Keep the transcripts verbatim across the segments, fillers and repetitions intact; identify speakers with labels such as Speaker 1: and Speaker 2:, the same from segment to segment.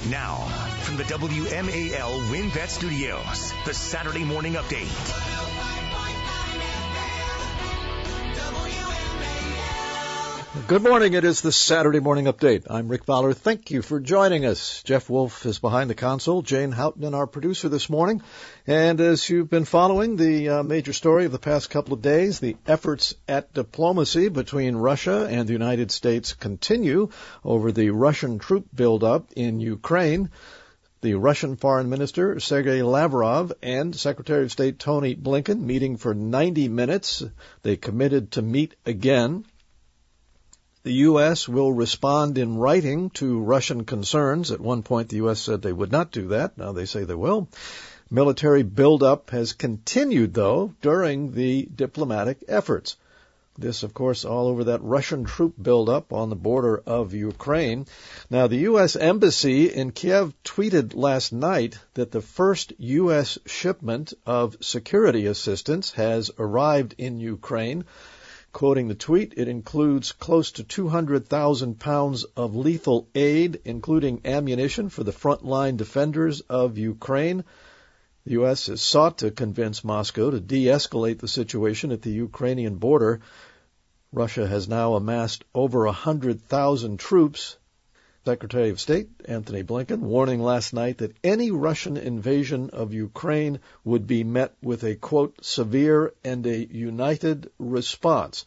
Speaker 1: Now, from the W M A L WinBet Studios, the Saturday Morning Update.
Speaker 2: Good morning. It is the Saturday Morning Update. I'm Rick Fowler. Thank you for joining us. Jeff Wolf is behind the console. Jane Houghton, our producer this morning. And as you've been following the uh, major story of the past couple of days, the efforts at diplomacy between Russia and the United States continue over the Russian troop buildup in Ukraine. The Russian Foreign Minister, Sergei Lavrov, and Secretary of State Tony Blinken meeting for ninety minutes. They committed to meet again. The U S will respond in writing to Russian concerns. At one point, the U S said they would not do that. Now they say they will. Military buildup has continued, though, during the diplomatic efforts. This, of course, all over that Russian troop buildup on the border of Ukraine. Now, the U S Embassy in Kiev tweeted last night that the first U S shipment of security assistance has arrived in Ukraine. Quoting the tweet, it includes close to two hundred thousand pounds of lethal aid, including ammunition for the frontline defenders of Ukraine. The U S has sought to convince Moscow to de-escalate the situation at the Ukrainian border. Russia has now amassed over one hundred thousand troops. Secretary of State Antony Blinken warning last night that any Russian invasion of Ukraine would be met with a, quote, severe and a united response.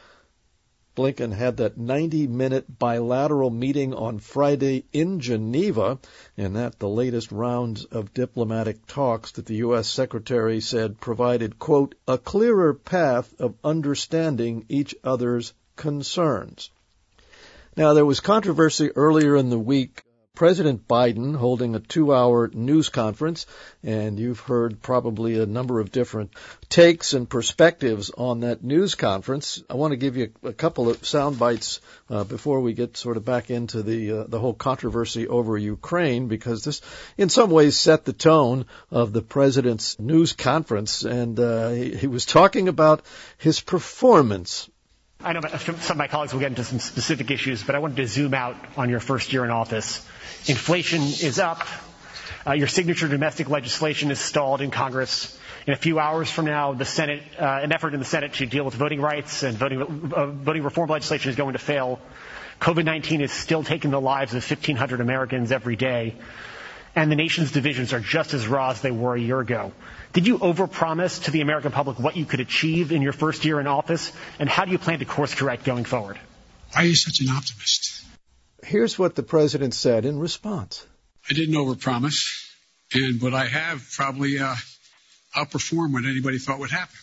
Speaker 2: Blinken had that ninety-minute bilateral meeting on Friday in Geneva, and that the latest rounds of diplomatic talks that the U S Secretary said provided, quote, a clearer path of understanding each other's concerns. Now, there was controversy earlier in the week. President Biden holding a two-hour news conference, and you've heard probably a number of different takes and perspectives on that news conference. I want to give you a couple of sound bites uh, before we get sort of back into the uh, the whole controversy over Ukraine, because this in some ways set the tone of the president's news conference, and uh, he, he was talking about his performance.
Speaker 3: I know some of my colleagues will get into some specific issues, but I wanted to zoom out on your first year in office. Inflation is up. Uh, your signature domestic legislation is stalled in Congress. In a few hours from now, the Senate, uh, an effort in the Senate to deal with voting rights and voting, uh, voting reform legislation is going to fail. COVID nineteen is still taking the lives of fifteen hundred Americans every day. And the nation's divisions are just as raw as they were a year ago. Did you overpromise to the American public what you could achieve in your first year in office? And how do you plan to course correct going forward?
Speaker 4: Why are you such an optimist?
Speaker 2: Here's what the president said in response.
Speaker 4: I didn't overpromise, and what I have probably uh, outperformed what anybody thought would happen.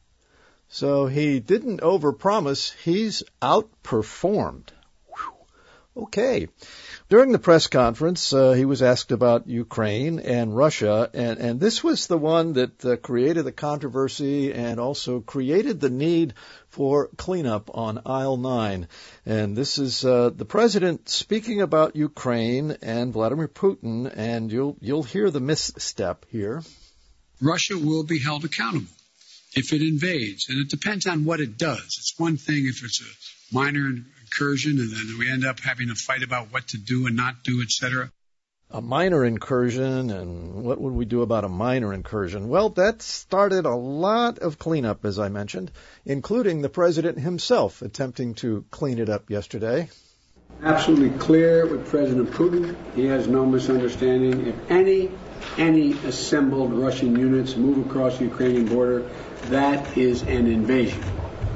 Speaker 2: So he didn't overpromise, he's outperformed. Whew. Okay. During the press conference, uh, he was asked about Ukraine and Russia, and, and this was the one that uh, created the controversy and also created the need for cleanup on aisle nine. And this is uh, the president speaking about Ukraine and Vladimir Putin, and you'll you'll hear the misstep here.
Speaker 4: Russia will be held accountable if it invades, and it depends on what it does. It's one thing if it's a minor incursion, and then we end up having a fight about what to do and not do, et cetera.
Speaker 2: A minor incursion, and what would we do about a minor incursion? Well, that started a lot of cleanup, as I mentioned, including the president himself attempting to clean it up yesterday.
Speaker 5: Absolutely clear with President Putin. He has no misunderstanding. If any, any assembled Russian units move across the Ukrainian border, that is an invasion.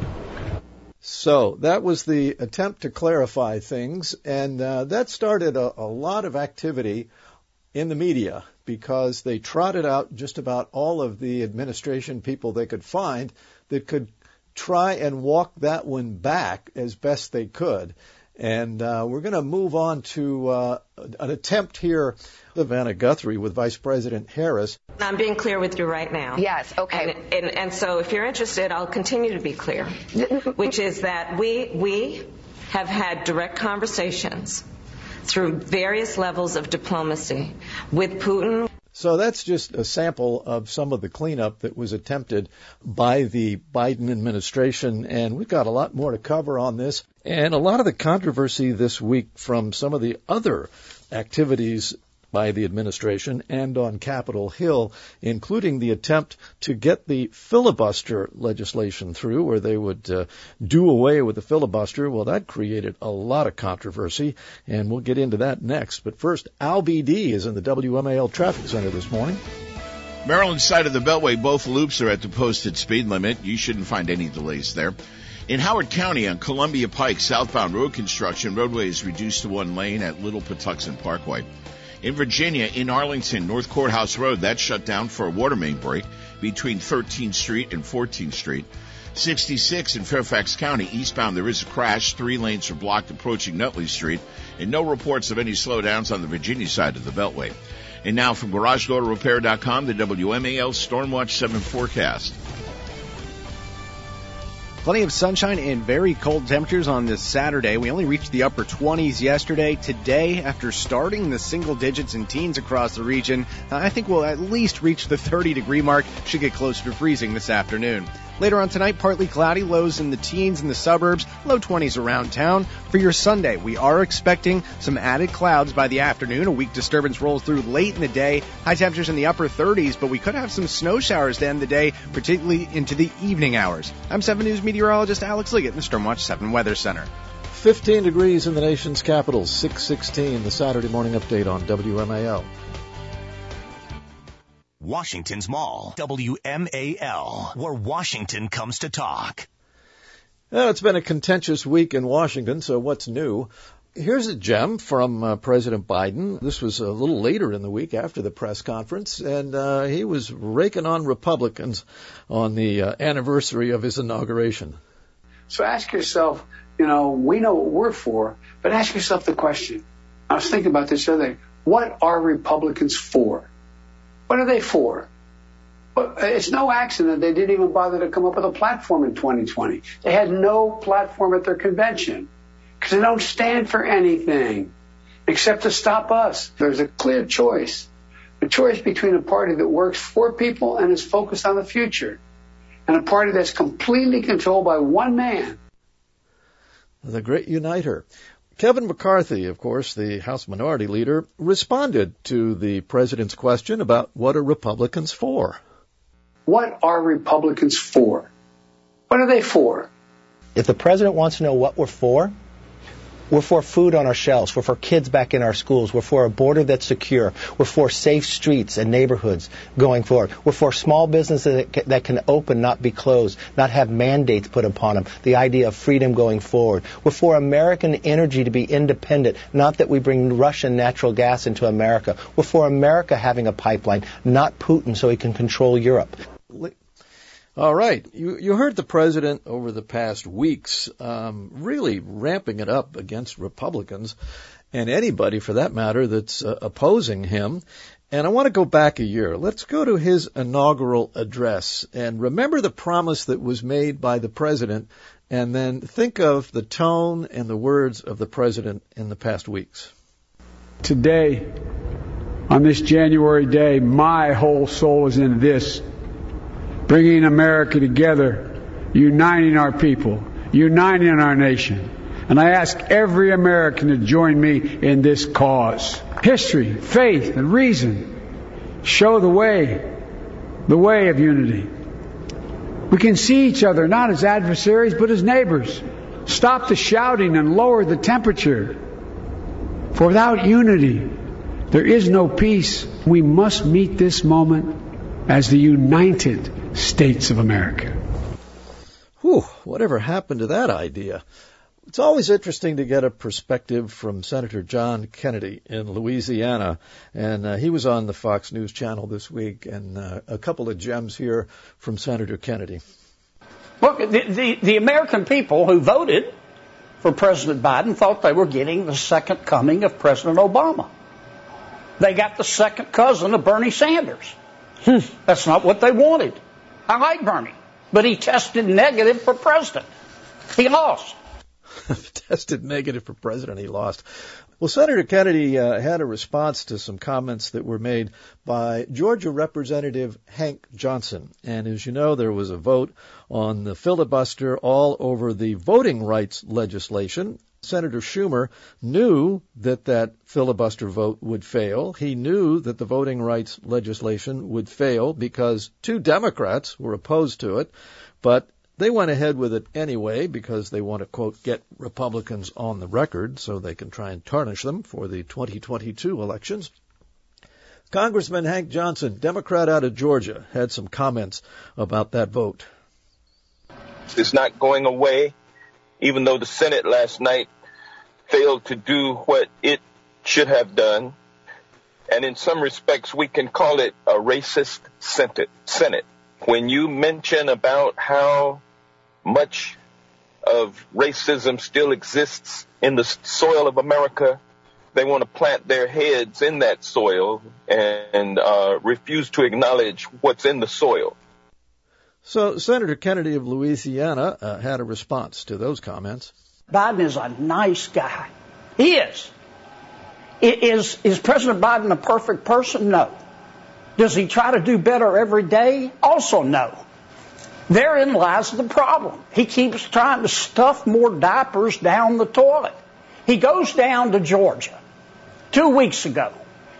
Speaker 2: So that was the attempt to clarify things, and uh, that started a, a lot of activity in the media because they trotted out just about all of the administration people they could find that could try and walk that one back as best they could. And uh, we're going to move on to uh, an attempt here, Savannah Guthrie with Vice President Harris.
Speaker 6: I'm being clear with you right now.
Speaker 7: Yes, okay.
Speaker 6: And, and, and so if you're interested, I'll continue to be clear, which is that we we have had direct conversations through various levels of diplomacy with Putin.
Speaker 2: So that's just a sample of some of the cleanup that was attempted by the Biden administration, and we've got a lot more to cover on this. And a lot of the controversy this week from some of the other activities by the administration and on Capitol Hill, including the attempt to get the filibuster legislation through, where they would uh, do away with the filibuster. Well, that created a lot of controversy, and we'll get into that next. But first, Al B D is in the W M A L Traffic Center this morning.
Speaker 7: Maryland side of the Beltway, both loops are at the posted speed limit. You shouldn't find any delays there. In Howard County on Columbia Pike, southbound road construction, roadway is reduced to one lane at Little Patuxent Parkway. In Virginia, in Arlington, North Courthouse Road, that's shut down for a water main break between thirteenth Street and fourteenth Street. sixty-six in Fairfax County, eastbound, there is a crash. Three lanes are blocked approaching Nutley Street, and no reports of any slowdowns on the Virginia side of the Beltway. And now from Garage Door Repair dot com, the W M A L Stormwatch seven forecast.
Speaker 8: Plenty of sunshine and very cold temperatures on this Saturday. We only reached the upper twenties yesterday. Today, after starting the single digits and teens across the region, I think we'll at least reach the thirty-degree mark. Should get closer to freezing this afternoon. Later on tonight, partly cloudy, lows in the teens in the suburbs, low twenties around town. For your Sunday, we are expecting some added clouds by the afternoon. A weak disturbance rolls through late in the day. High temperatures in the upper thirties, but we could have some snow showers to end the day, particularly into the evening hours. I'm seven News meteorologist Alex Liggett in the Stormwatch seven Weather Center.
Speaker 2: fifteen degrees in the nation's capital, six sixteen, the Saturday morning update on W M A L.
Speaker 1: Washington's Mall, W M A L, where Washington comes to talk.
Speaker 2: Well, it's been a contentious week in Washington, so what's new? Here's a gem from uh, President Biden. This was a little later in the week after the press conference, and uh, he was raking on Republicans on the uh, anniversary of his inauguration.
Speaker 5: So ask yourself, you know, we know what we're for, but ask yourself the question. I was thinking about this the other day. What are Republicans for? What are they for? Well, it's no accident they didn't even bother to come up with a platform in twenty twenty. They had no platform at their convention because they don't stand for anything except to stop us. There's a clear choice, a choice between a party that works for people and is focused on the future and a party that's completely controlled by one man.
Speaker 2: The great uniter. Kevin McCarthy, of course, the House Minority Leader, responded to the president's question about what are Republicans for.
Speaker 5: What are Republicans for? What are they for?
Speaker 9: If the president wants to know what we're for, we're for food on our shelves. We're for kids back in our schools. We're for a border that's secure. We're for safe streets and neighborhoods going forward. We're for small businesses that can open, not be closed, not have mandates put upon them. The idea of freedom going forward. We're for American energy to be independent, not that we bring Russian natural gas into America. We're for America having a pipeline, not Putin so he can control Europe.
Speaker 2: All right. You, you heard the president over the past weeks um, really ramping it up against Republicans and anybody, for that matter, that's uh, opposing him. And I want to go back a year. Let's go to his inaugural address and remember the promise that was made by the president, and then think of the tone and the words of the president in the past weeks.
Speaker 4: Today, on this January day, my whole soul is in this. Bringing America together, uniting our people, uniting our nation. And I ask every American to join me in this cause. History, faith, and reason show the way, the way of unity. We can see each other not as adversaries, but as neighbors. Stop the shouting and lower the temperature. For without unity, there is no peace. We must meet this moment as the United States of America.
Speaker 2: Whew, whatever happened to that idea? It's always interesting to get a perspective from Senator John Kennedy in Louisiana, and uh, he was on the Fox News channel this week, and uh, a couple of gems here from Senator Kennedy.
Speaker 10: Look, the, the, the American people who voted for President Biden thought they were getting the second coming of President Obama. They got the second cousin of Bernie Sanders. That's not what they wanted. I like Bernie, but he tested negative for president. He lost.
Speaker 2: Tested negative for president, he lost. Well, Senator Kennedy uh, had a response to some comments that were made by Georgia Representative Hank Johnson. And as you know, there was a vote on the filibuster all over the voting rights legislation. Senator Schumer knew that that filibuster vote would fail. He knew that the voting rights legislation would fail because two Democrats were opposed to it, but they went ahead with it anyway because they want to, quote, get Republicans on the record so they can try and tarnish them for the twenty twenty-two elections. Congressman Hank Johnson, Democrat out of Georgia, had some comments about that vote.
Speaker 11: It's not going away, even though the Senate last night failed to do what it should have done. And in some respects, we can call it a racist Senate. When you mention about how much of racism still exists in the soil of America, they want to plant their heads in that soil and uh, refuse to acknowledge what's in the soil.
Speaker 2: So Senator Kennedy of Louisiana uh, had a response to those comments.
Speaker 10: Biden is a nice guy. He is. Is, is President Biden a perfect person? No. Does he try to do better every day? Also no. Therein lies the problem. He keeps trying to stuff more diapers down the toilet. He goes down to Georgia two weeks ago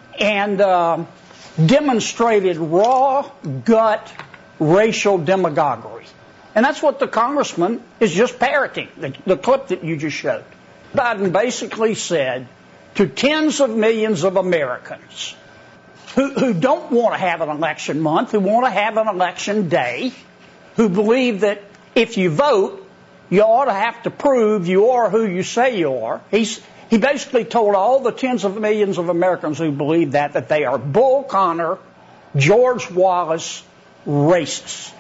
Speaker 10: and uh, demonstrated raw gut racial demagoguery. And that's what the congressman is just parroting, the, the clip that you just showed. Biden basically said to tens of millions of Americans who, who don't want to have an election month, who want to have an election day, who believe that if you vote, you ought to have to prove you are who you say you are. He's, he basically told all the tens of millions of Americans who believe that, that they are Bull Connor, George Wallace racists.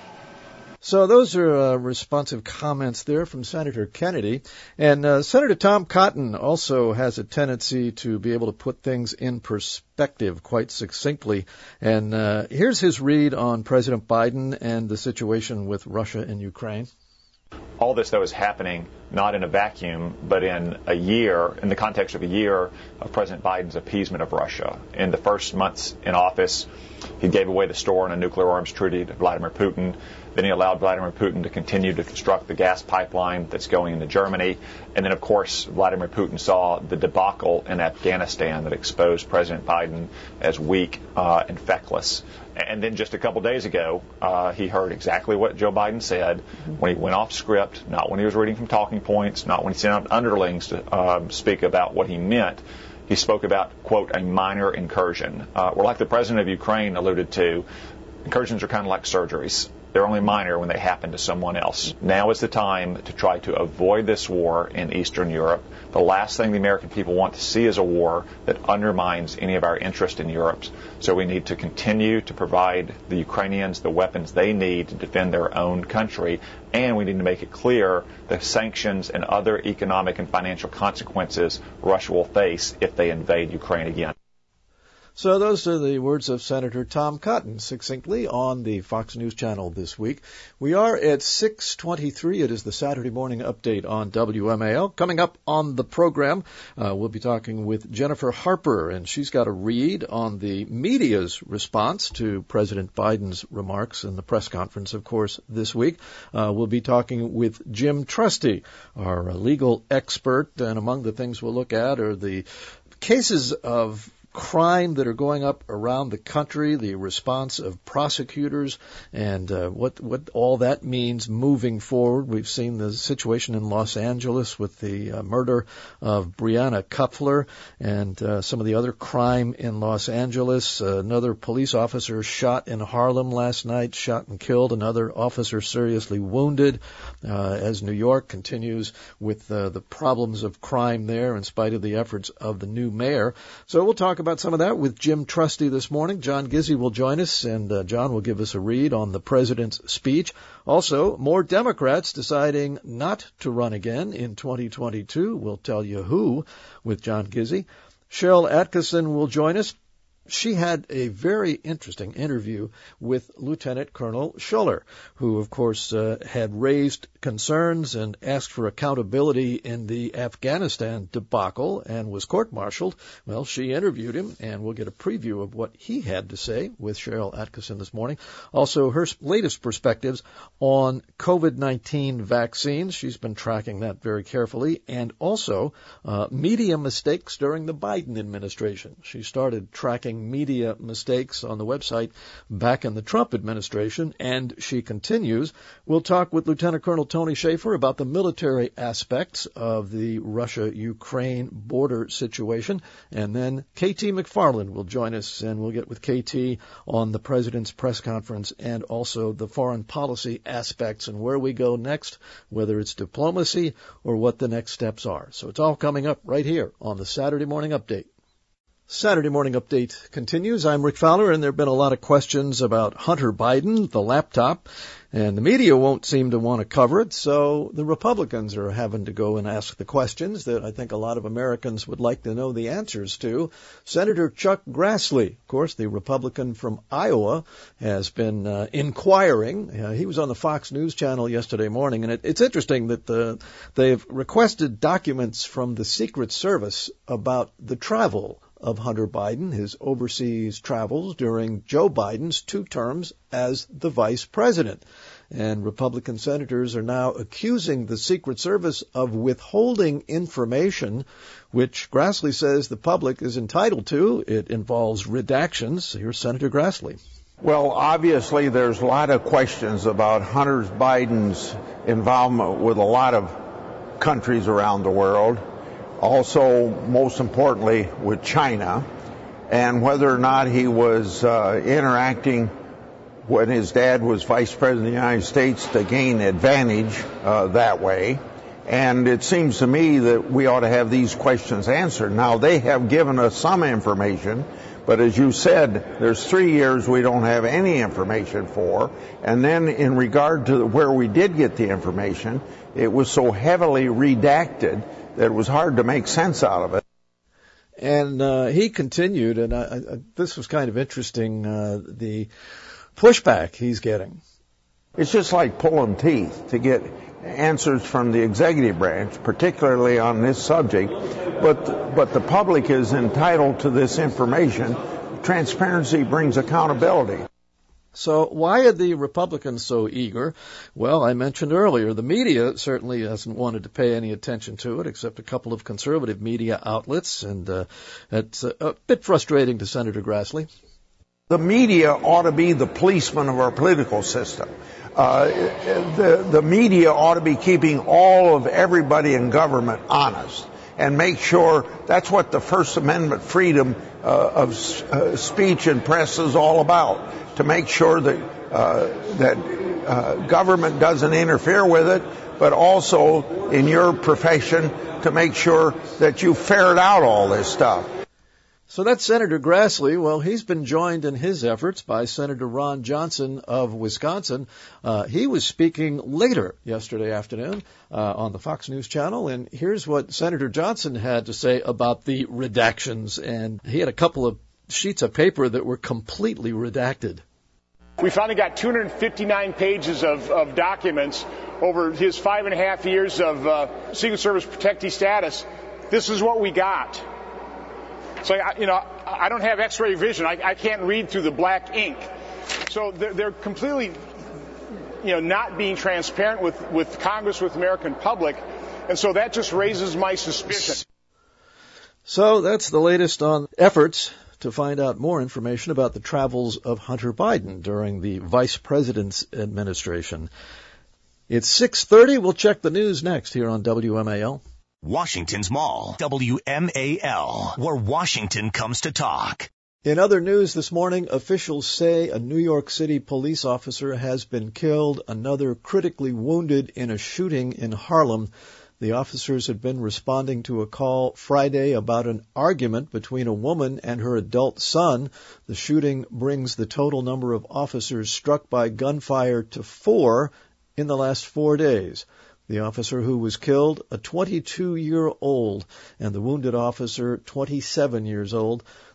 Speaker 2: So those are uh, responsive comments there from Senator Kennedy. And uh, Senator Tom Cotton also has a tendency to be able to put things in perspective quite succinctly. And uh, here's his read on President Biden and the situation with Russia and Ukraine.
Speaker 12: All this, though, is happening not in a vacuum, but in a year, in the context of a year of President Biden's appeasement of Russia. In the first months in office, he gave away the store on a nuclear arms treaty to Vladimir Putin. Then he allowed Vladimir Putin to continue to construct the gas pipeline that's going into Germany. And then, of course, Vladimir Putin saw the debacle in Afghanistan that exposed President Biden as weak uh, and feckless. And then just a couple days ago, uh, he heard exactly what Joe Biden said when he went off script, not when he was reading from talking points, not when he sent out underlings to um, speak about what he meant. He spoke about, quote, a minor incursion. Uh, or like the president of Ukraine alluded to, incursions are kind of like surgeries. They're only minor when they happen to someone else. Now is the time to try to avoid this war in Eastern Europe. The last thing the American people want to see is a war that undermines any of our interest in Europe. So we need to continue to provide the Ukrainians the weapons they need to defend their own country. And we need to make it clear the sanctions and other economic and financial consequences Russia will face if they invade Ukraine again.
Speaker 2: So those are the words of Senator Tom Cotton, succinctly on the Fox News Channel this week. We are at six twenty-three. It is the Saturday morning update on W M A L. Coming up on the program, uh, we'll be talking with Jennifer Harper, and she's got a read on the media's response to President Biden's remarks in the press conference, of course, this week. Uh, we'll be talking with Jim Trusty, our legal expert, and among the things we'll look at are the cases of crime that are going up around the country, the response of prosecutors, and uh, what what all that means moving forward. We've seen the situation in Los Angeles with the uh, murder of Breonna Kupfer and uh, some of the other crime in Los Angeles. Uh, another police officer shot in Harlem last night, shot and killed. Another officer seriously wounded uh, as New York continues with uh, the problems of crime there in spite of the efforts of the new mayor. So we'll talk about some of that with Jim Trusty this morning. John Gizzi will join us, and uh, John will give us a read on the president's speech. Also, more Democrats deciding not to run again in twenty twenty-two. We'll tell you who with John Gizzi. Cheryl Atkinson will join us. she had a very interesting interview with Lieutenant Colonel Schuller, who, of course, uh, had raised concerns and asked for accountability in the Afghanistan debacle and was court-martialed. Well, she interviewed him, and we'll get a preview of what he had to say with Cheryl Atkinson this morning. Also, her latest perspectives on COVID nineteen vaccines. She's been tracking that very carefully. And also, uh, media mistakes during the Biden administration. She started tracking media mistakes on the website back in the Trump administration, and she continues. We'll talk with Lieutenant Colonel Tony Shaffer about the military aspects of the Russia-Ukraine border situation, and then K T McFarland will join us, and we'll get with K T on the President's press conference and also the foreign policy aspects and where we go next, whether it's diplomacy or what the next steps are. So it's all coming up right here on the Saturday Morning Update. Saturday Morning Update continues. I'm Rick Fowler, and there have been a lot of questions about Hunter Biden, the laptop, and the media won't seem to want to cover it, so the Republicans are having to go and ask the questions that I think a lot of Americans would like to know the answers to. Senator Chuck Grassley, of course, the Republican from Iowa, has been uh, inquiring. Uh, he was on the Fox News channel yesterday morning, and it, it's interesting that uh, they've requested documents from the Secret Service about the travel of Hunter Biden, his overseas travels during Joe Biden's two terms as the vice president. And Republican senators are now accusing the Secret Service of withholding information, which Grassley says the public is entitled to. It involves redactions. Here's Senator Grassley.
Speaker 13: Well, obviously, there's a lot of questions about Hunter Biden's involvement with a lot of countries around the world. Also, most importantly, with China, and whether or not he was uh, interacting when his dad was vice president of the United States to gain advantage uh, that way. And it seems to me that we ought to have these questions answered. Now, they have given us some information, but as you said, there's three years we don't have any information for. And then in regard to where we did get the information, it was so heavily redacted that it was hard to make sense out of it.
Speaker 2: And uh, he continued, and I, I, this was kind of interesting, uh, the pushback he's getting.
Speaker 13: It's just like pulling teeth to get answers from the executive branch, particularly on this subject, but but the public is entitled to this information. Transparency brings accountability.
Speaker 2: So why are the Republicans so eager? Well, I mentioned earlier, the media certainly hasn't wanted to pay any attention to it, except a couple of conservative media outlets, and uh, it's a, a bit frustrating to Senator Grassley.
Speaker 13: The media ought to be the policeman of our political system. Uh, the, the media ought to be keeping all of everybody in government honest and make sure that's what the First Amendment freedom uh, of uh, speech and press is all about, to make sure that uh, that uh, government doesn't interfere with it, but also in your profession to make sure that you ferret out all this stuff.
Speaker 2: So that's Senator Grassley. Well, he's been joined in his efforts by Senator Ron Johnson of Wisconsin. Uh, he was speaking later yesterday afternoon uh, on the Fox News channel, and here's what Senator Johnson had to say about the redactions. And he had a couple of sheets of paper that were completely redacted.
Speaker 14: We finally got two hundred fifty-nine pages of, of documents over his five and a half years of uh, Secret Service protectee status. This is what we got. So, you know, I don't have X-ray vision. I, I can't read through the black ink. So they're, they're completely, you know, not being transparent with, with Congress, with the American public. And so that just raises my suspicion.
Speaker 2: So that's the latest on efforts to find out more information about the travels of Hunter Biden during the vice president's administration. It's six thirty. We'll check the news next here on W M A L.
Speaker 1: Washington's Mall, W M A L, where Washington comes to talk.
Speaker 2: In other news this morning, officials say a New York City police officer has been killed, another critically wounded in a shooting in Harlem. The officers had been responding to a call Friday about an argument between a woman and her adult son. The shooting brings the total number of officers struck by gunfire to four in the last four days. The officer who was killed, a twenty-two-year-old, and the wounded officer, twenty-seven years old.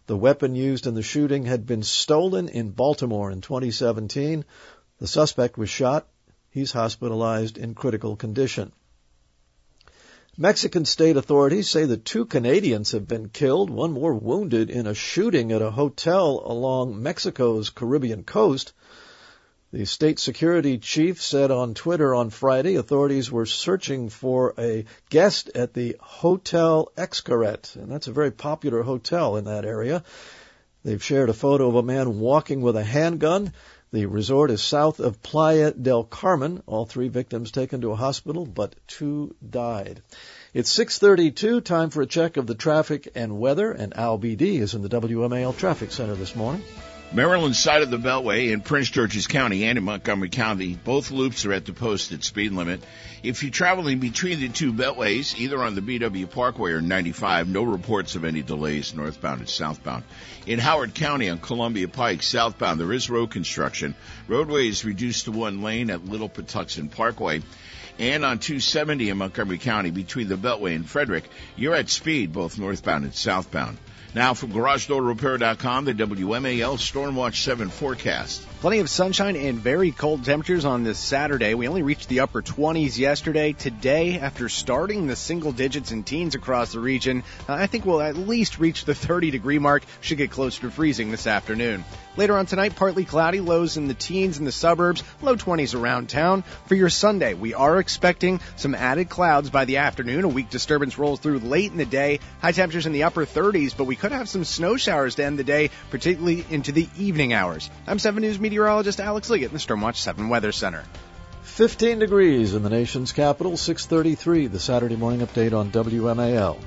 Speaker 2: The weapon used in the shooting had been stolen in Baltimore in twenty seventeen. The suspect was shot. He's hospitalized in critical condition. Mexican state authorities say that two Canadians have been killed, one more wounded, in a shooting at a hotel along Mexico's Caribbean coast. The state security chief said on Twitter on Friday authorities were searching for a guest at the Hotel Xcaret, and that's a very popular hotel in that area. They've shared a photo of a man walking with a handgun. The resort is south of Playa del Carmen. All three victims taken to a hospital, but two died. It's six thirty-two, time for a check of the traffic and weather, and Al B D is in the W M A L Traffic Center this morning.
Speaker 7: Maryland side of the Beltway in Prince George's County and in Montgomery County, both loops are at the posted speed limit. If you're traveling between the two beltways, either on the B W Parkway or ninety-five, no reports of any delays northbound and southbound. In Howard County on Columbia Pike, southbound, there is road construction. Roadway is reduced to one lane at Little Patuxent Parkway. And on two seventy in Montgomery County, between the Beltway and Frederick, you're at speed both northbound and southbound. Now from Garage Door Repair dot com, the W M A L Stormwatch seven forecast.
Speaker 8: Plenty of sunshine and very cold temperatures on this Saturday. We only reached the upper twenties yesterday. Today, after starting the single digits and teens across the region, uh, I think we'll at least reach the thirty-degree mark. Should get closer to freezing this afternoon. Later on tonight, partly cloudy, lows in the teens in the suburbs, low twenties around town. For your Sunday, we are expecting some added clouds by the afternoon. A weak disturbance rolls through late in the day. High temperatures in the upper thirties, but we could have some snow showers to end the day, particularly into the evening hours. I'm seven News meteorologist Alex Liggett in the Stormwatch seven Weather Center.
Speaker 2: fifteen degrees in the nation's capital, six thirty-three, the Saturday morning update on W M A L.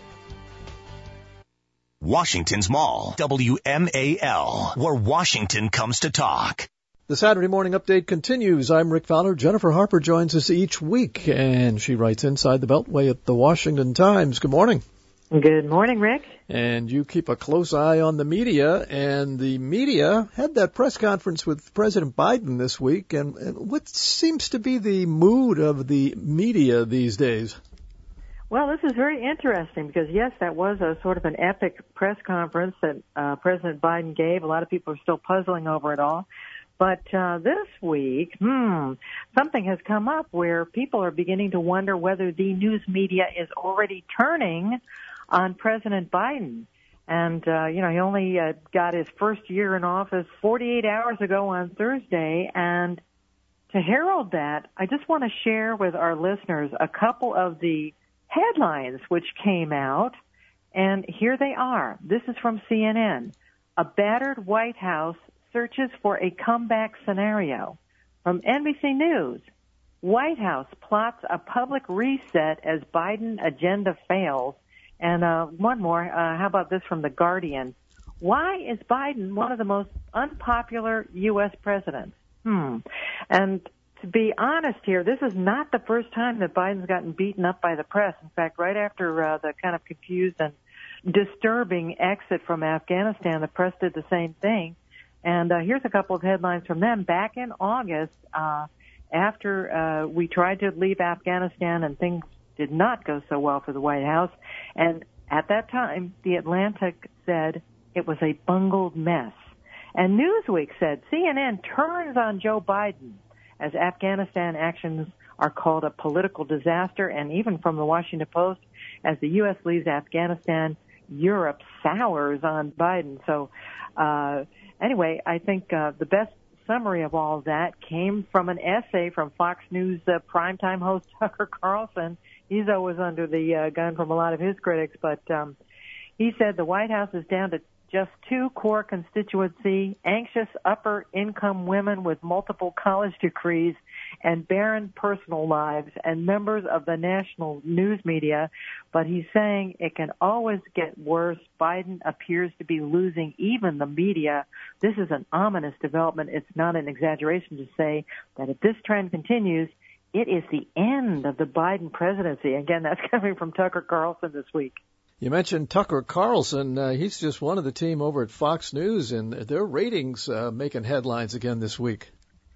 Speaker 1: Washington's Mall, W M A L, where Washington comes to talk.
Speaker 2: The Saturday morning update continues. I'm Rick Fowler. Jennifer Harper joins us each week, and she writes Inside the Beltway at the Washington Times. Good morning.
Speaker 15: Good morning, Rick.
Speaker 2: And you keep a close eye on the media, and the media had that press conference with President Biden this week, and, and what seems to be the mood of the media these days?
Speaker 15: Well, this is very interesting because, yes, that was a sort of an epic press conference that uh, President Biden gave. A lot of people are still puzzling over it all. But uh, this week, hmm, something has come up where people are beginning to wonder whether the news media is already turning on President Biden. And, uh, you know, he only uh, got his first year in office forty-eight hours ago on Thursday. And to herald that, I just want to share with our listeners a couple of the headlines which came out, and here they are. This is from C N N. A battered White House searches for a comeback scenario. From N B C News, White House plots a public reset as Biden agenda fails. And uh, one more, uh, how about this from The Guardian? Why is Biden one of the most unpopular U S presidents? Hmm. And to be honest here, this is not the first time that Biden's gotten beaten up by the press. In fact, right after uh, the kind of confused and disturbing exit from Afghanistan, the press did the same thing. And uh, here's a couple of headlines from them. Back in August, uh, after uh, we tried to leave Afghanistan and things did not go so well for the White House, and at that time, The Atlantic said it was a bungled mess. And Newsweek said C N N turns on Joe Biden as Afghanistan actions are called a political disaster, and even from the Washington Post, as the U S leaves Afghanistan, Europe sours on Biden. So uh, anyway, I think uh, the best summary of all of that came from an essay from Fox News uh, primetime host Tucker Carlson. He's always under the uh, gun from a lot of his critics, but um, he said the White House is down to just two core constituency, anxious upper-income women with multiple college degrees and barren personal lives, and members of the national news media. But he's saying it can always get worse. Biden appears to be losing even the media. This is an ominous development. It's not an exaggeration to say that if this trend continues, it is the end of the Biden presidency. Again, that's coming from Tucker Carlson this week.
Speaker 2: You mentioned Tucker Carlson. Uh, he's just one of the team over at Fox News, and their ratings uh, making headlines again this week.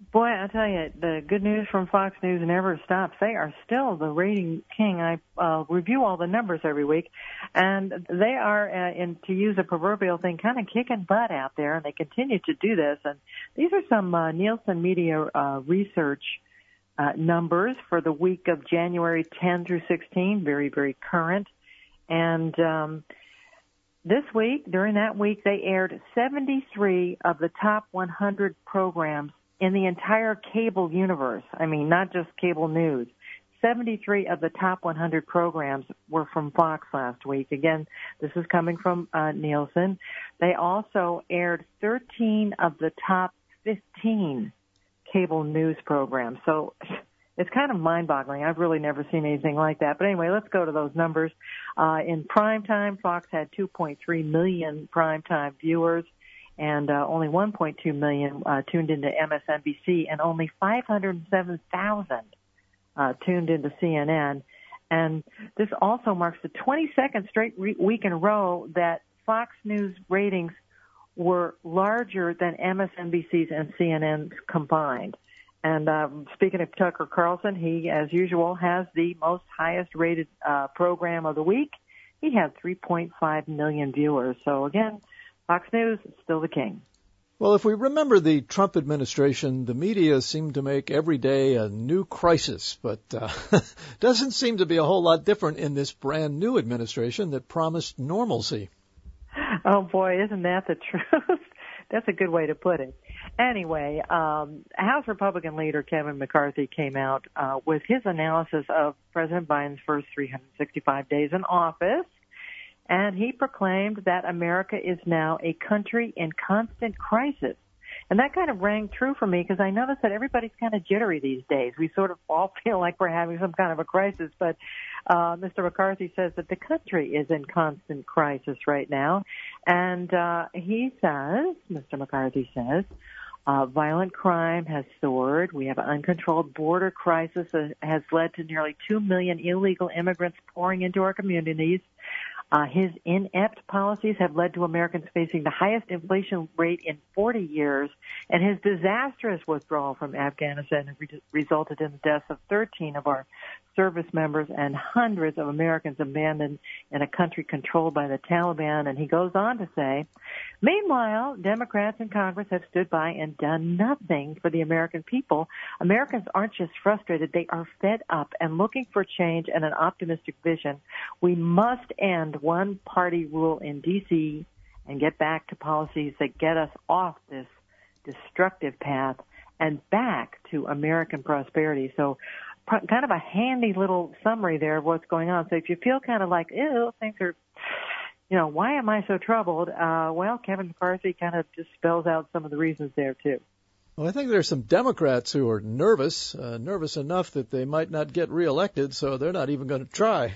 Speaker 15: Boy, I tell you, the good news from Fox News never stops. They are still the rating king. I uh, review all the numbers every week, and they are, uh, in, to use a proverbial thing, kind of kicking butt out there, and they continue to do this. And these are some uh, Nielsen Media uh, research uh, numbers for the week of January tenth through sixteenth, very, very current. And um, this week, during that week, they aired seventy-three of the top one hundred programs in the entire cable universe. I mean, not just cable news. seventy-three of the top one hundred programs were from Fox last week. Again, this is coming from uh, Nielsen. They also aired thirteen of the top fifteen cable news programs. So it's kind of mind-boggling. I've really never seen anything like that. But anyway, let's go to those numbers. Uh, in primetime, Fox had two point three million primetime viewers, and uh, only one point two million uh, tuned into M S N B C, and only five hundred seven thousand uh, tuned into C N N. And this also marks the twenty-second straight re- week in a row that Fox News ratings were larger than M S N B C's and C N N's combined. And uh, speaking of Tucker Carlson, he, as usual, has the most highest-rated uh, program of the week. He had three point five million viewers. So, again, Fox News is still the king.
Speaker 2: Well, if we remember the Trump administration, the media seemed to make every day a new crisis, but uh, doesn't seem to be a whole lot different in this brand new administration that promised normalcy.
Speaker 15: Oh, boy, isn't that the truth? That's a good way to put it. Anyway, um, House Republican leader Kevin McCarthy came out uh, with his analysis of President Biden's first three hundred sixty-five days in office. And he proclaimed that America is now a country in constant crisis. And that kind of rang true for me because I noticed that everybody's kind of jittery these days. We sort of all feel like we're having some kind of a crisis. But uh, Mister McCarthy says that the country is in constant crisis right now. And uh, he says, Mister McCarthy says, uh, violent crime has soared. We have an uncontrolled border crisis that has led to nearly two million illegal immigrants pouring into our communities. Uh, his inept policies have led to Americans facing the highest inflation rate in forty years, and his disastrous withdrawal from Afghanistan has re- resulted in the deaths of thirteen of our service members and hundreds of Americans abandoned in a country controlled by the Taliban. And he goes on to say, meanwhile, Democrats in Congress have stood by and done nothing for the American people. Americans aren't just frustrated, they are fed up and looking for change and an optimistic vision. We must end one-party rule in D C and get back to policies that get us off this destructive path and back to American prosperity. So kind of a handy little summary there of what's going on. So if you feel kind of like, ew, things are, you know, why am I so troubled? Uh, well, Kevin McCarthy kind of just spells out some of the reasons there, too.
Speaker 2: Well, I think there's some Democrats who are nervous, uh, nervous enough that they might not get reelected, so they're not even going to try.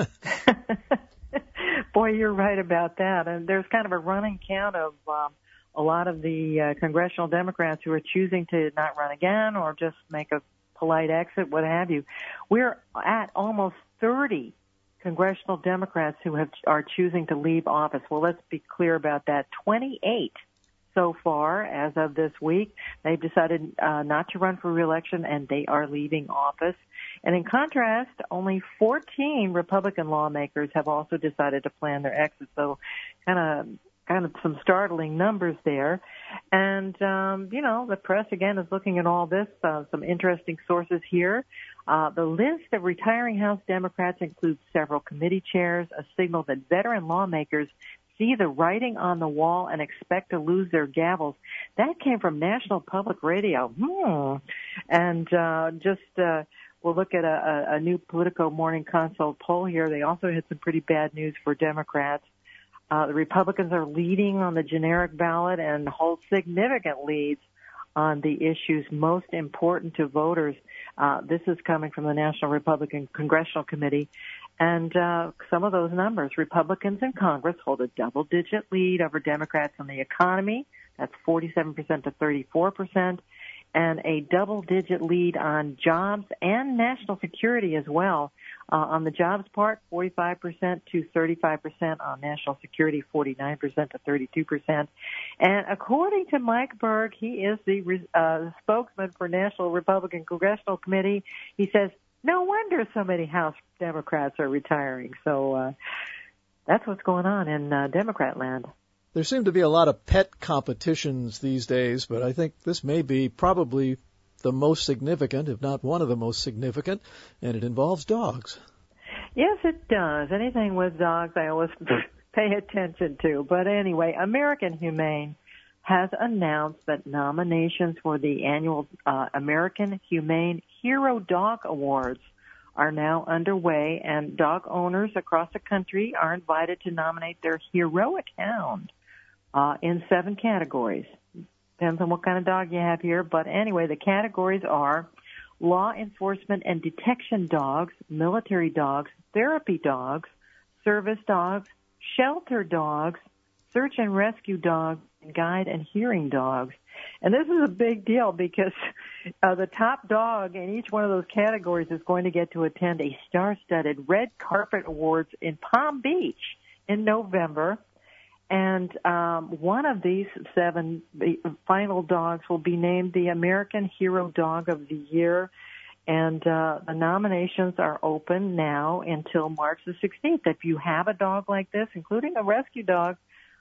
Speaker 15: Boy, you're right about that. And there's kind of a running count of um, a lot of the uh, congressional Democrats who are choosing to not run again or just make a polite exit, what have you. We're at almost thirty congressional Democrats who have are choosing to leave office. Well, let's be clear about that. twenty-eight so far as of this week. They've decided uh, not to run for re-election, and they are leaving office. And in contrast, only fourteen Republican lawmakers have also decided to plan their exit. So kind of kind of some startling numbers there. And, um, you know, the press, again, is looking at all this, uh, some interesting sources here. Uh, the list of retiring House Democrats includes several committee chairs, a signal that veteran lawmakers see the writing on the wall and expect to lose their gavels. That came from National Public Radio. Hmm. And uh, just uh, we'll look at a, a new Politico Morning Consult poll here. They also had some pretty bad news for Democrats. Uh, the Republicans are leading on the generic ballot and hold significant leads on the issues most important to voters. Uh, this is coming from the National Republican Congressional Committee. And uh, some of those numbers, Republicans in Congress hold a double-digit lead over Democrats on the economy. That's forty-seven percent to thirty-four percent. And a double-digit lead on jobs and national security as well. Uh, on the jobs part, forty-five percent to thirty-five percent. On national security, forty-nine percent to thirty-two percent. And according to Mike Berg, he is the uh, spokesman for National Republican Congressional Committee. He says, no wonder so many House Democrats are retiring. So uh, that's what's going on in uh, Democrat land.
Speaker 2: There seem to be a lot of pet competitions these days, but I think this may be probably the most significant, if not one of the most significant, and it involves dogs.
Speaker 15: Yes, it does. Anything with dogs I always pay attention to. But anyway, American Humane has announced that nominations for the annual uh, American Humane Hero Dog Awards are now underway, and dog owners across the country are invited to nominate their heroic hound uh, in seven categories. Depends on what kind of dog you have here. But anyway, the categories are law enforcement and detection dogs, military dogs, therapy dogs, service dogs, shelter dogs, search and rescue dogs, and guide and hearing dogs. And this is a big deal because uh, the top dog in each one of those categories is going to get to attend a star-studded red carpet awards in Palm Beach in November. And um, one of these seven final dogs will be named the American Hero Dog of the Year. And uh, the nominations are open now until March the sixteenth. If you have a dog like this, including a rescue dog,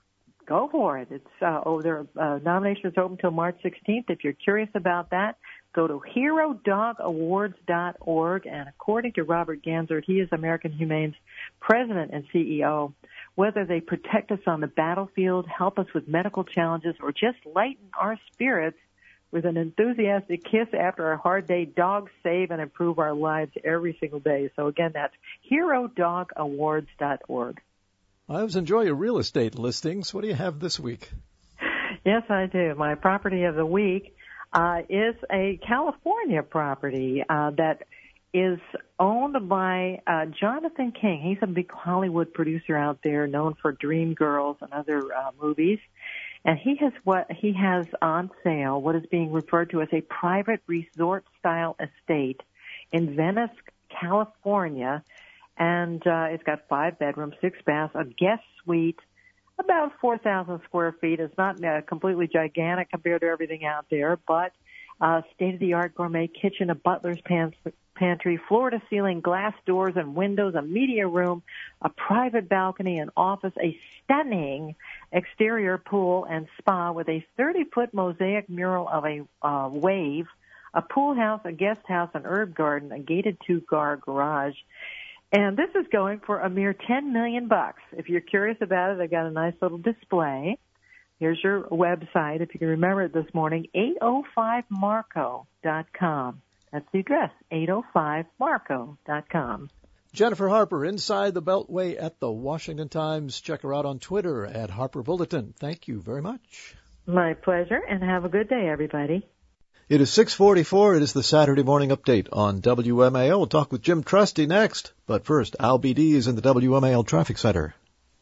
Speaker 15: go for it. It's uh, oh, their uh, nominations open until March sixteenth. If you're curious about that, go to hero dog awards dot org. And according to Robert Ganzert, he is American Humane's president and C E O. Whether they protect us on the battlefield, help us with medical challenges, or just lighten our spirits with an enthusiastic kiss after a hard day, dogs save and improve our lives every single day. So again, that's hero dog awards dot org.
Speaker 2: I always enjoy your real estate listings. What do you have this week?
Speaker 15: Yes, I do. My property of the week uh, is a California property uh, that is owned by uh, Jonathan King. He's a big Hollywood producer out there, known for Dreamgirls and other uh, movies. And he has what he has on sale, what is being referred to as a private resort-style estate in Venice, California. And uh, it's got five bedrooms, six baths, a guest suite, about four thousand square feet. It's not uh, completely gigantic compared to everything out there, but uh, state-of-the-art gourmet kitchen, a butler's pants, pantry, floor-to-ceiling glass doors and windows, a media room, a private balcony, an office, a stunning exterior pool and spa with a thirty-foot mosaic mural of a uh, wave, a pool house, a guest house, an herb garden, a gated two-car garage. And this is going for a mere ten million bucks. If you're curious about it, I've got a nice little display. Here's your website, if you can remember it this morning, eight oh five marco dot com. That's the address, eight oh five marco dot com.
Speaker 2: Jennifer Harper, inside the Beltway at the Washington Times. Check her out on Twitter at Harper Bulletin. Thank you very much.
Speaker 15: My pleasure, and have a good day, everybody.
Speaker 2: It is six forty-four. It is the Saturday Morning Update on W M A L. We'll talk with Jim Trusty next. But first, Al B D is in the W M A L Traffic Center.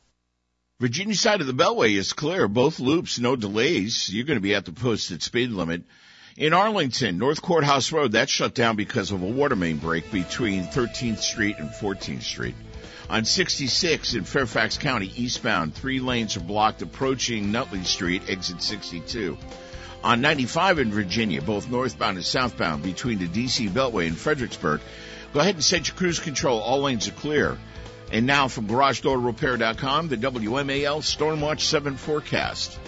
Speaker 7: Virginia side of the Beltway is clear. Both loops, no delays. You're going to be at the posted speed limit. In Arlington, North Courthouse Road, that's shut down because of a water main break between thirteenth Street and fourteenth Street. On sixty-six in Fairfax County, eastbound, three lanes are blocked approaching Nutley Street, exit sixty-two. On ninety-five in Virginia, both northbound and southbound between the D C Beltway and Fredericksburg, go ahead and set your cruise control. All lanes are clear. And now from Garage Door Repair dot com, the W M A L Stormwatch seven forecast.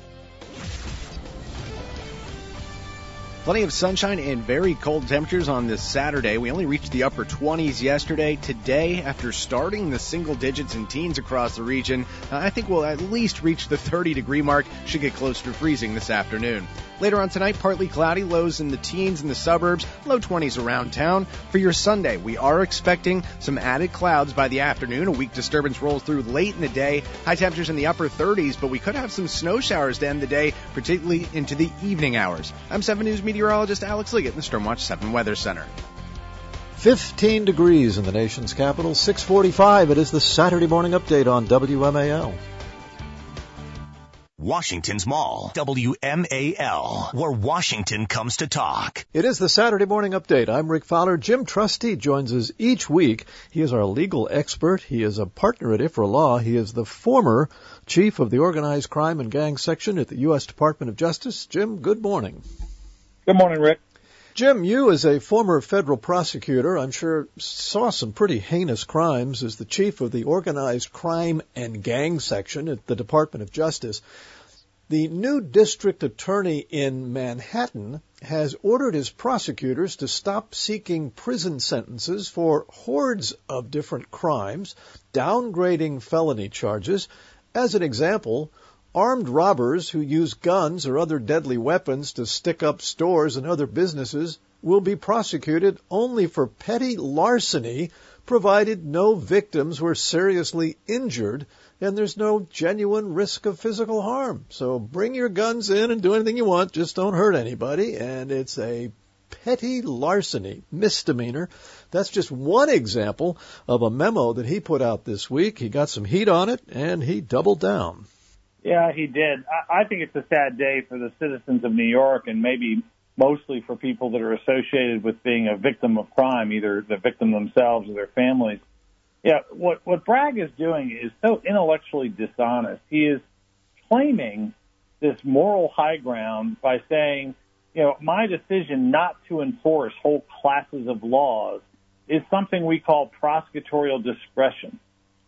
Speaker 8: Plenty of sunshine and very cold temperatures on this Saturday. We only reached the upper twenties yesterday. Today, after starting the single digits and teens across the region, uh, I think we'll at least reach the thirty-degree mark. Should get close to freezing this afternoon. Later on tonight, partly cloudy, lows in the teens in the suburbs, low twenties around town. For your Sunday, we are expecting some added clouds by the afternoon. A weak disturbance rolls through late in the day. High temperatures in the upper thirties, but we could have some snow showers to end the day, particularly into the evening hours. I'm seven News meteorologist Alex Liggett in the Stormwatch seven Weather Center.
Speaker 2: fifteen degrees in the nation's capital, six forty-five. It is the Saturday Morning Update on W M A L.
Speaker 1: Washington's Mall. W M A L, where Washington comes to talk.
Speaker 2: It is the Saturday Morning Update. I'm Rick Fowler. Jim Trustee joins us each week. He is our legal expert. He is a partner at I F R A Law. He is the former chief of the Organized Crime and Gang Section at the U S Department of Justice. Jim, good morning.
Speaker 16: Good morning, Rick.
Speaker 2: Jim, you as a former federal prosecutor, I'm sure saw some pretty heinous crimes as the chief of the Organized Crime and Gang Section at the Department of Justice. The new district attorney in Manhattan has ordered his prosecutors to stop seeking prison sentences for hordes of different crimes, downgrading felony charges. As an example, armed robbers who use guns or other deadly weapons to stick up stores and other businesses will be prosecuted only for petty larceny, provided no victims were seriously injured and there's no genuine risk of physical harm. So bring your guns in and do anything you want, just don't hurt anybody. And it's a petty larceny misdemeanor. That's just one example of a memo that he put out this week. He got some heat on it, and he doubled down.
Speaker 16: Yeah, he did. I think it's a sad day for the citizens of New York, and maybe mostly for people that are associated with being a victim of crime, either the victim themselves or their families. Yeah, what, what Bragg is doing is so intellectually dishonest. He is claiming this moral high ground by saying, you know, my decision not to enforce whole classes of laws is something we call prosecutorial discretion.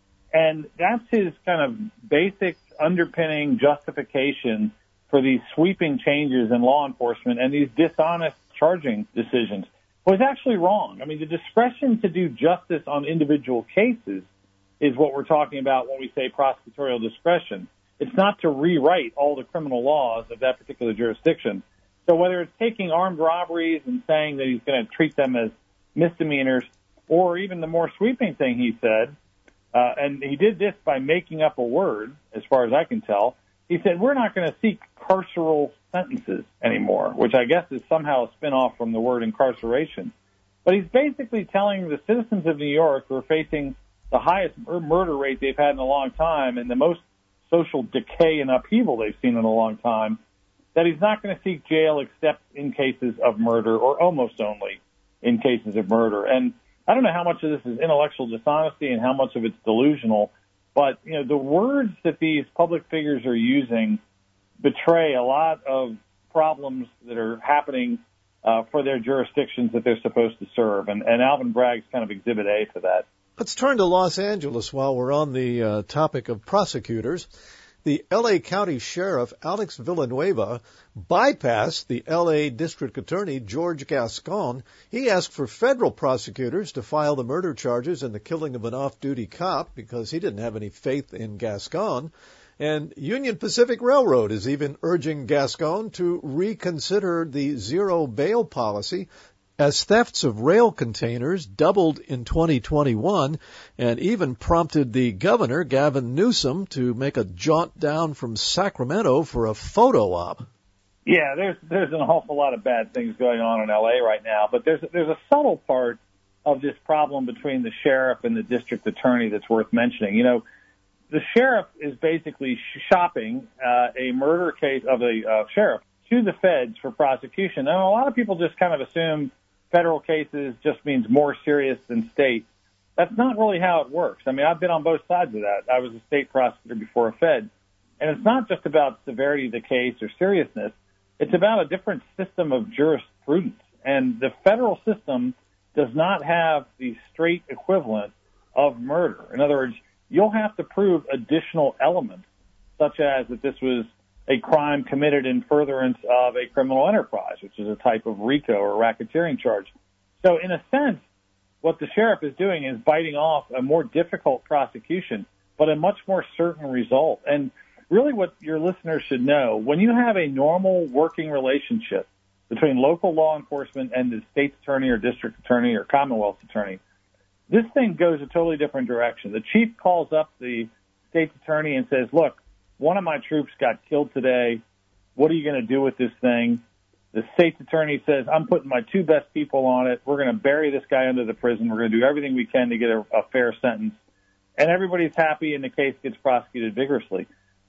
Speaker 16: And that's his kind of basic underpinning justification for these sweeping changes in law enforcement and these dishonest charging decisions. Was actually wrong. I mean, the discretion to do justice on individual cases is what we're talking about when we say prosecutorial discretion. It's not to rewrite all the criminal laws of that particular jurisdiction. So whether it's taking armed robberies and saying that he's going to treat them as misdemeanors, or even the more sweeping thing he said, uh, and he did this by making up a word, as far as I can tell, he said, we're not going to seek carceral sentences anymore, which I guess is somehow a spin-off from the word incarceration. But he's basically telling the citizens of New York who are facing the highest murder rate they've had in a long time and the most social decay and upheaval they've seen in a long time, that he's not going to seek jail except in cases of murder, or almost only in cases of murder. And I don't know how much of this is intellectual dishonesty and how much of it's delusional, but, you know, the words that these public figures are using betray a lot of problems that are happening uh, for their jurisdictions that they're supposed to serve. And, and Alvin Bragg's kind of exhibit A to that.
Speaker 2: Let's turn to Los Angeles while we're on the uh, topic of prosecutors. The L A County Sheriff, Alex Villanueva, bypassed the L A District Attorney, George Gascon. He asked for federal prosecutors to file the murder charges in the killing of an off-duty cop because he didn't have any faith in Gascon. And Union Pacific Railroad is even urging Gascon to reconsider the zero bail policy, as thefts of rail containers doubled in twenty twenty-one and even prompted the governor, Gavin Newsom, to make a jaunt down from Sacramento for a photo op.
Speaker 16: Yeah, there's there's an awful lot of bad things going on in L A right now, but there's there's a subtle part of this problem between the sheriff and the district attorney that's worth mentioning. You know, the sheriff is basically shopping uh, a murder case of a uh, sheriff to the feds for prosecution. And a lot of people just kind of assume federal cases just means more serious than state. That's not really how it works. I mean, I've been on both sides of that. I was a state prosecutor before a fed. And it's not just about severity of the case or seriousness. It's about a different system of jurisprudence. And the federal system does not have the straight equivalent of murder. In other words, you'll have to prove additional elements, such as that this was a crime committed in furtherance of a criminal enterprise, which is a type of RICO or racketeering charge. So in a sense, what the sheriff is doing is biting off a more difficult prosecution, but a much more certain result. And really what your listeners should know, when you have a normal working relationship between local law enforcement and the state's attorney or district attorney or Commonwealth attorney, this thing goes a totally different direction. The chief calls up the state's attorney and says, look, one of my troops got killed today. What are you going to do with this thing? The state's attorney says, I'm putting my two best people on it. We're going to bury this guy under the prison. We're going to do everything we can to get a, a fair sentence. And everybody's happy and the case gets prosecuted vigorously.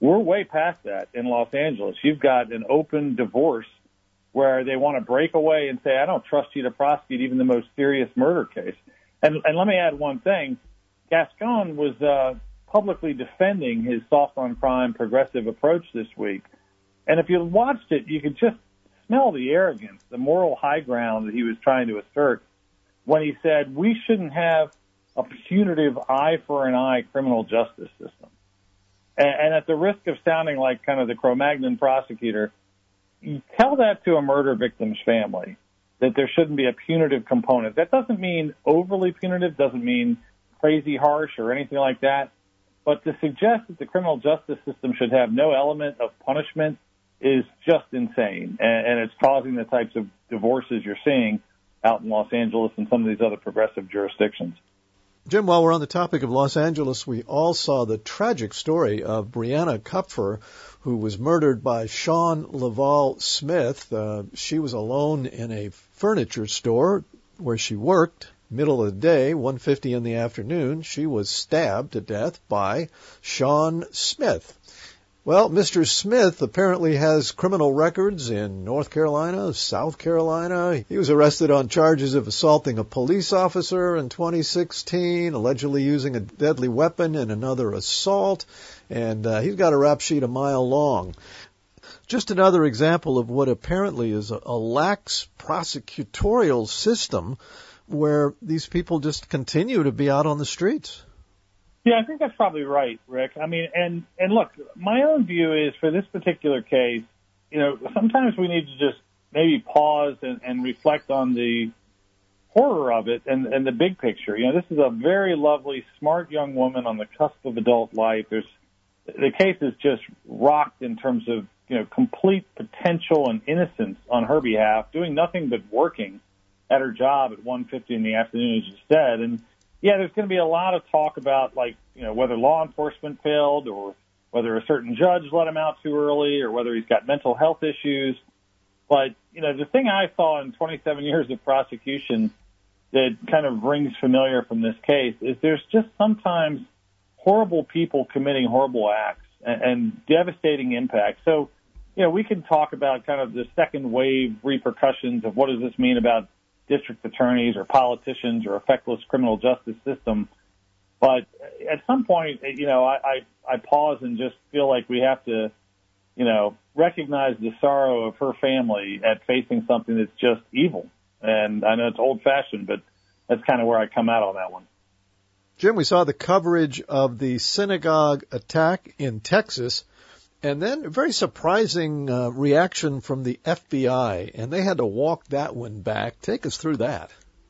Speaker 16: We're way past that in Los Angeles. You've got an open divorce where they want to break away and say, I don't trust you to prosecute even the most serious murder case. And, and let me add one thing. Gascon was uh, publicly defending his soft-on-crime progressive approach this week. And if you watched it, you could just smell the arrogance, the moral high ground that he was trying to assert when he said we shouldn't have a punitive eye-for-an-eye criminal justice system. And, and at the risk of sounding like kind of the Cro-Magnon prosecutor, you tell that to a murder victim's family, that there shouldn't be a punitive component. That doesn't mean overly punitive, doesn't mean crazy harsh or anything like that. But to suggest that the criminal justice system should have no element of punishment is just insane. And, and it's causing the types of divorces you're seeing out in Los Angeles and some of these other progressive jurisdictions.
Speaker 2: Jim, while we're on the topic of Los Angeles, we all saw the tragic story of Brianna Kupfer, who was murdered by Sean Laval Smith. Uh, she was alone in a furniture store where she worked. Middle of the day, one fifty in the afternoon, she was stabbed to death by Sean Smith. Well, Mister Smith apparently has criminal records in North Carolina, South Carolina. He was arrested on charges of assaulting a police officer in twenty sixteen, allegedly using a deadly weapon in another assault, and uh, he's got a rap sheet a mile long. Just another example of what apparently is a, a lax prosecutorial system where these people just continue to be out on the streets.
Speaker 16: Yeah, I think that's probably right, Rick. I mean, and, and look, my own view is for this particular case, you know, sometimes we need to just maybe pause and, and reflect on the horror of it and, and the big picture. You know, this is a very lovely, smart young woman on the cusp of adult life. There's, the case is just rocked in terms of, you know, complete potential and innocence on her behalf, doing nothing but working at her job at one fifty in the afternoon, as you said. And, yeah, there's going to be a lot of talk about, like, you know, whether law enforcement failed or whether a certain judge let him out too early or whether he's got mental health issues. But, you know, the thing I saw in twenty-seven years of prosecution that kind of rings familiar from this case is there's just sometimes horrible people committing horrible acts and, and devastating impact. So, you know, we can talk about kind of the second wave repercussions of what does this mean about district attorneys or politicians or a feckless criminal justice system. But at some point, you know, I, I, I pause and just feel like we have to, you know, recognize the sorrow of her family at facing something that's just evil. And I know it's old-fashioned, but that's kind of where I come out on that one.
Speaker 2: Jim, we saw the coverage of the synagogue attack in Texas, and then a very surprising uh, reaction from the F B I, and they had to walk that one back. Take us through that.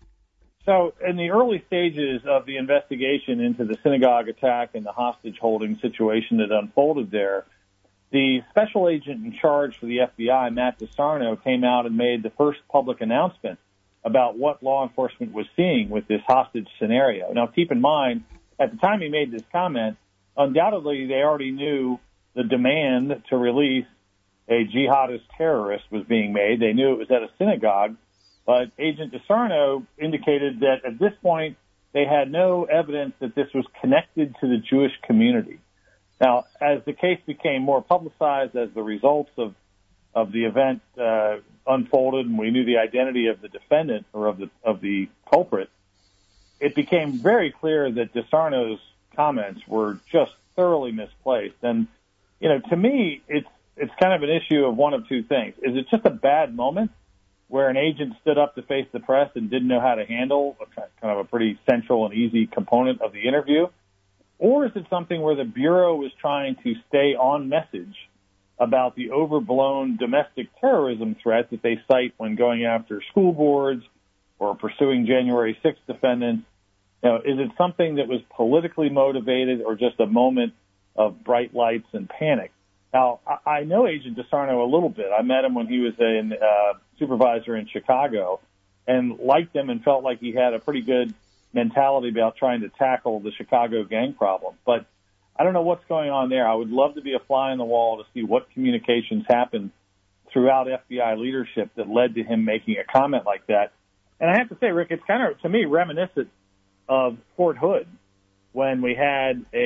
Speaker 16: So in the early stages of the investigation into the synagogue attack and the hostage-holding situation that unfolded there, the special agent in charge for the F B I, Matt DeSarno, came out and made the first public announcement about what law enforcement was seeing with this hostage scenario. Now, keep in mind, at the time he made this comment, undoubtedly they already knew the demand to release a jihadist terrorist was being made. They knew it was at a synagogue, but Agent DeSarno indicated that at this point they had no evidence that this was connected to the Jewish community. Now, as the case became more publicized, as the results of, of the event uh, unfolded and we knew the identity of the defendant or of the, of the culprit, it became very clear that DeSarno's comments were just thoroughly misplaced. And you know, to me, it's it's kind of an issue of one of two things. Is it just a bad moment where an agent stood up to face the press and didn't know how to handle a, kind of a pretty central and easy component of the interview? Or is it something where the Bureau was trying to stay on message about the overblown domestic terrorism threat that they cite when going after school boards or pursuing January sixth defendants? You know, is it something that was politically motivated or just a moment of bright lights and panic? Now, I know Agent DeSarno a little bit. I met him when he was a uh, supervisor in Chicago and liked him and felt like he had a pretty good mentality about trying to tackle the Chicago gang problem. But I don't know what's going on there. I would love to be a fly on the wall to see what communications happened throughout F B I leadership that led to him making a comment like that. And I have to say, Rick, it's kind of, to me, reminiscent of Fort Hood, when we had a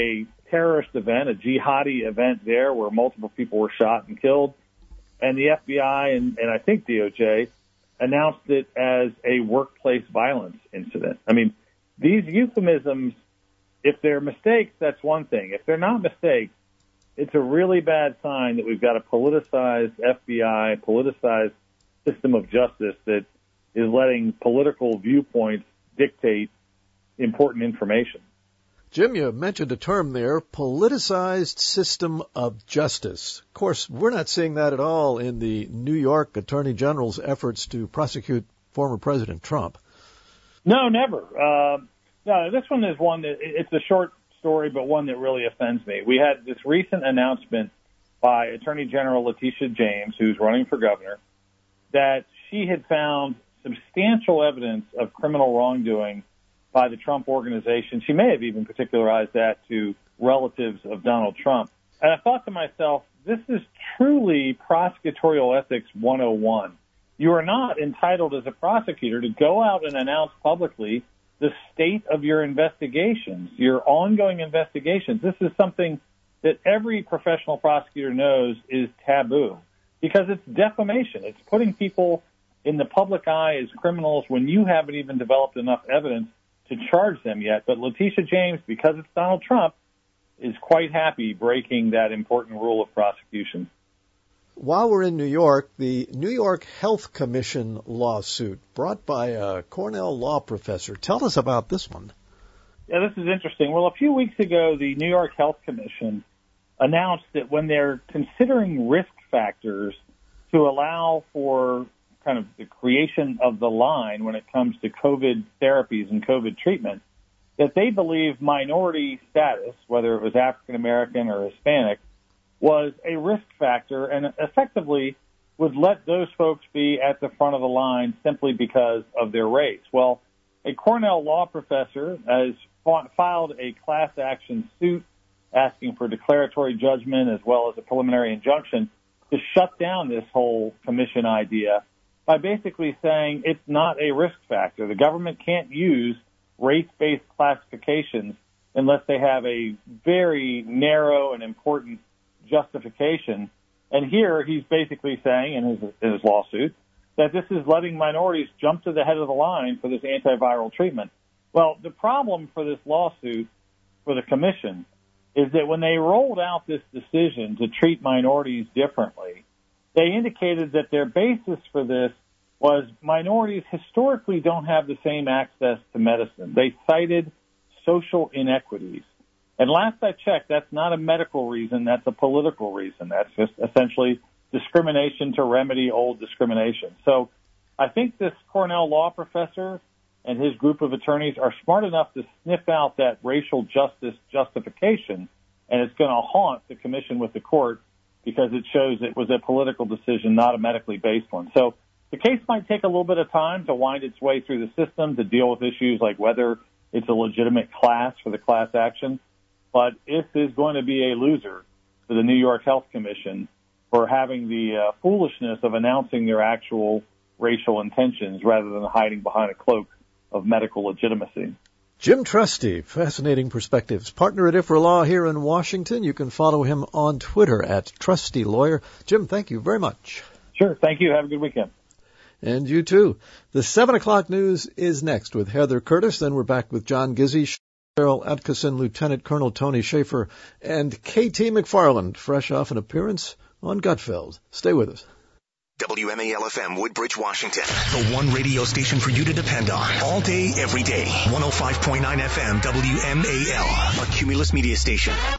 Speaker 16: terrorist event, a jihadi event there where multiple people were shot and killed. And the F B I and, and I think D O J announced it as a workplace violence incident. I mean, these euphemisms, if they're mistakes, that's one thing. If they're not mistakes, it's a really bad sign that we've got a politicized F B I, politicized system of justice that is letting political viewpoints dictate important information.
Speaker 2: Jim, you mentioned a term there, politicized system of justice. Of course, we're not seeing that at all in the New York Attorney General's efforts to prosecute former President Trump.
Speaker 16: No, never. Uh, no, this one is one that, it's a short story, but one that really offends me. We had this recent announcement by Attorney General Letitia James, who's running for governor, that she had found substantial evidence of criminal wrongdoing by the Trump organization. She may have even particularized that to relatives of Donald Trump. And I thought to myself, this is truly prosecutorial ethics one oh one. You are not entitled as a prosecutor to go out and announce publicly the state of your investigations, your ongoing investigations. This is something that every professional prosecutor knows is taboo because it's defamation. It's putting people in the public eye as criminals when you haven't even developed enough evidence to charge them yet. But Letitia James, because it's Donald Trump, is quite happy breaking that important rule of prosecution.
Speaker 2: While we're in New York, the New York Health Commission lawsuit brought by a Cornell law professor. Tell us about this one.
Speaker 16: Yeah, this is interesting. Well, a few weeks ago, the New York Health Commission announced that when they're considering risk factors to allow for kind of the creation of the line when it comes to COVID therapies and COVID treatment, that they believe minority status, whether it was African American or Hispanic, was a risk factor and effectively would let those folks be at the front of the line simply because of their race. Well, a Cornell law professor has filed a class action suit asking for declaratory judgment as well as a preliminary injunction to shut down this whole commission idea by basically saying it's not a risk factor. The government can't use race-based classifications unless they have a very narrow and important justification. And here he's basically saying in his, in his lawsuit that this is letting minorities jump to the head of the line for this antiviral treatment. Well, the problem for this lawsuit for the commission is that when they rolled out this decision to treat minorities differently, they indicated that their basis for this was minorities historically don't have the same access to medicine. They cited social inequities. And last I checked, that's not a medical reason, that's a political reason. That's just essentially discrimination to remedy old discrimination. So I think this Cornell law professor and his group of attorneys are smart enough to sniff out that racial justice justification, and it's going to haunt the commission with the court because it shows it was a political decision, not a medically based one. So the case might take a little bit of time to wind its way through the system to deal with issues like whether it's a legitimate class for the class action. But it is going to be a loser for the New York Health Commission for having the uh, foolishness of announcing their actual racial intentions rather than hiding behind a cloak of medical legitimacy.
Speaker 2: Jim Trusty, fascinating perspectives. Partner at IFRA Law here in Washington. You can follow him on Twitter at Trusty Lawyer. Jim, thank you very much.
Speaker 16: Sure. Thank you. Have a good weekend.
Speaker 2: And you too. The seven o'clock news is next with Heather Curtis. Then we're back with John Gizzi, Cheryl Atkinson, Lieutenant Colonel Tony Schaefer, and K T McFarland, fresh off an appearance on Gutfeld. Stay with us.
Speaker 1: W M A L F M, Woodbridge, Washington. The one radio station for you to depend on. All day, every day. one oh five point nine F M, W M A L, a Cumulus Media Station.